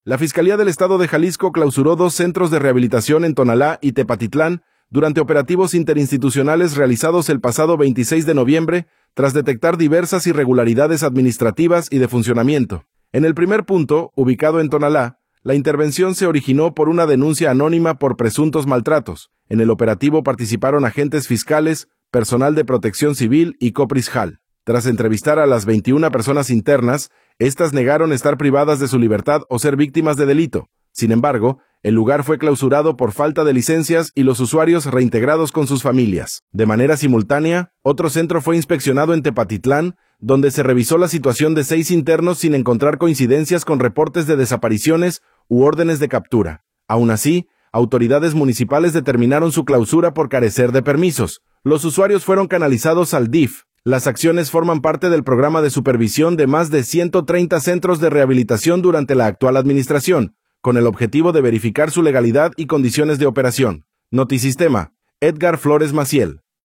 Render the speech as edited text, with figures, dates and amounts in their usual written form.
La Fiscalía del Estado de Jalisco clausuró 2 centros de rehabilitación en Tonalá y Tepatitlán durante operativos interinstitucionales realizados el pasado 26 de noviembre, tras detectar diversas irregularidades administrativas y de funcionamiento. En el primer punto, ubicado en Tonalá, la intervención se originó por una denuncia anónima por presuntos maltratos. En el operativo participaron agentes fiscales, personal de protección civil y Coprisjal. Tras entrevistar a las 21 personas internas, estas negaron estar privadas de su libertad o ser víctimas de delito. Sin embargo, el lugar fue clausurado por falta de licencias y los usuarios reintegrados con sus familias. De manera simultánea, otro centro fue inspeccionado en Tepatitlán, donde se revisó la situación de 6 internos sin encontrar coincidencias con reportes de desapariciones u órdenes de captura. Aún así, autoridades municipales determinaron su clausura por carecer de permisos. Los usuarios fueron canalizados al DIF. Las acciones forman parte del programa de supervisión de más de 130 centros de rehabilitación durante la actual administración, con el objetivo de verificar su legalidad y condiciones de operación. Notisistema, Edgar Flores Maciel.